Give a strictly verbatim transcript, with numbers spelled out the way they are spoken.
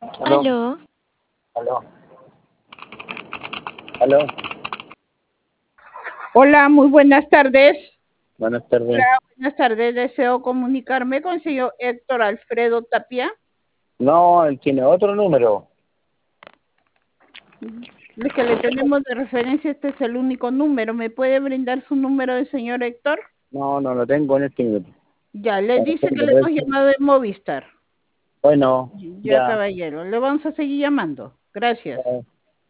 Aló, Aló, aló, aló. Hola, muy buenas tardes. Buenas tardes. Hola, buenas tardes. Deseo comunicarme con el señor Héctor Alfredo Tapia. No, él tiene otro número. El que le tenemos de referencia, este es el único número. ¿Me puede brindar su número del señor Héctor? No, no lo tengo en este minuto. Ya, le Para dice hacer que de le hemos vuelta. llamado de Movistar. Bueno, Ya, ya. caballero, le vamos a seguir llamando. Gracias. ya.